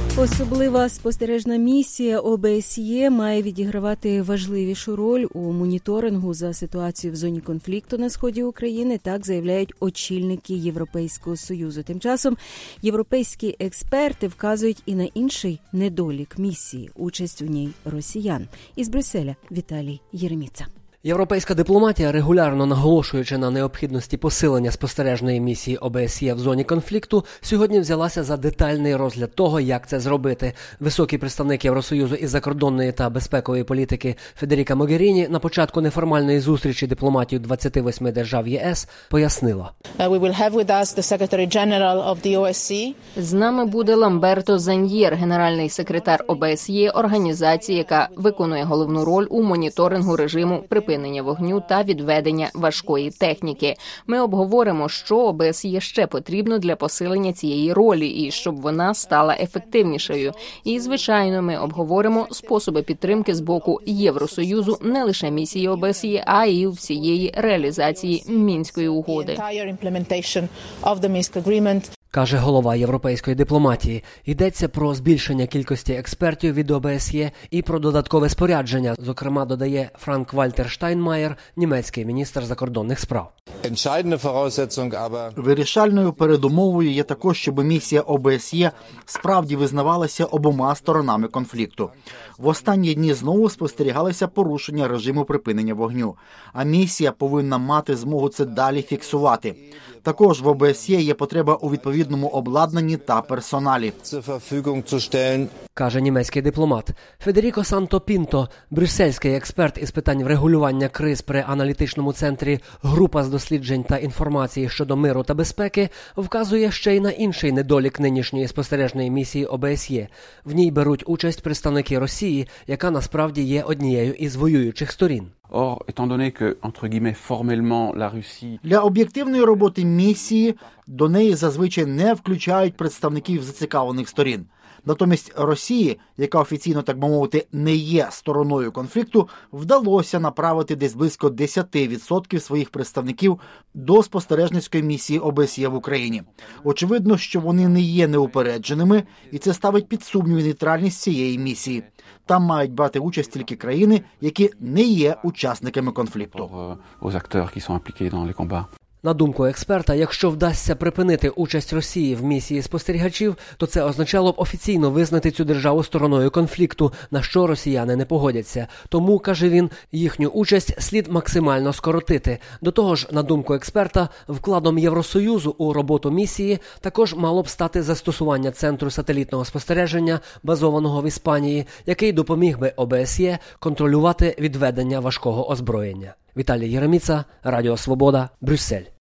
Особлива спостережна місія ОБСЄ має відігравати важливішу роль у моніторингу за ситуацією в зоні конфлікту на сході України, так заявляють очільники Європейського Союзу. Тим часом європейські експерти вказують і на інший недолік місії – участь у ній росіян. Із Брюсселя Віталій Єреміца. Європейська дипломатія, регулярно наголошуючи на необхідності посилення спостережної місії ОБСЄ в зоні конфлікту, сьогодні взялася за детальний розгляд того, як це зробити. Високий представник Євросоюзу із закордонної та безпекової політики Федеріка Могеріні на початку неформальної зустрічі дипломатів 28 держав ЄС пояснила. З нами буде Ламберто Заньєр, генеральний секретар ОБСЄ, організації, яка виконує головну роль у моніторингу режиму припинення вогню та відведення важкої техніки. Ми обговоримо, що ОБСЄ ще потрібно для посилення цієї ролі і щоб вона стала ефективнішою. І, звичайно, ми обговоримо способи підтримки з боку Євросоюзу не лише місії ОБСЄ, а й всієї реалізації Мінської угоди. Каже голова європейської дипломатії. Йдеться про збільшення кількості експертів від ОБСЄ і про додаткове спорядження, зокрема, додає Франк-Вальтер Штайнмаєр, німецький міністр закордонних справ. Вирішальною передумовою є також, щоб місія ОБСЄ справді визнавалася обома сторонами конфлікту. В останні дні знову спостерігалися порушення режиму припинення вогню, а місія повинна мати змогу це далі фіксувати. Також в ОБСЄ є потреба у відповідному обладнанні та персоналі. Каже німецький дипломат. Федеріко Санто Пінто, брюссельський експерт із питань врегулювання криз при аналітичному центрі «Група з досліджень та інформації щодо миру та безпеки», вказує ще й на інший недолік нинішньої спостережної місії ОБСЄ. В ній беруть участь представники Росії, яка насправді є однією із воюючих сторін. Для об'єктивної роботи місії до неї зазвичай не включають представників зацікавлених сторін. Натомість Росії, яка офіційно, так би мовити, не є стороною конфлікту, вдалося направити десь близько 10% своїх представників до спостережницької місії ОБСЄ в Україні. Очевидно, що вони не є неупередженими, і це ставить під сумнів нейтральність цієї місії. Там мають брати участь тільки країни, які не є учасниками конфлікту. На думку експерта, якщо вдасться припинити участь Росії в місії спостерігачів, то це означало б офіційно визнати цю державу стороною конфлікту, на що росіяни не погодяться. Тому, каже він, їхню участь слід максимально скоротити. До того ж, на думку експерта, вкладом Євросоюзу у роботу місії також мало б стати застосування центру сателітного спостереження, базованого в Іспанії, який допоміг би ОБСЄ контролювати відведення важкого озброєння. Віталій Єреміца, Радіо Свобода, Брюссель.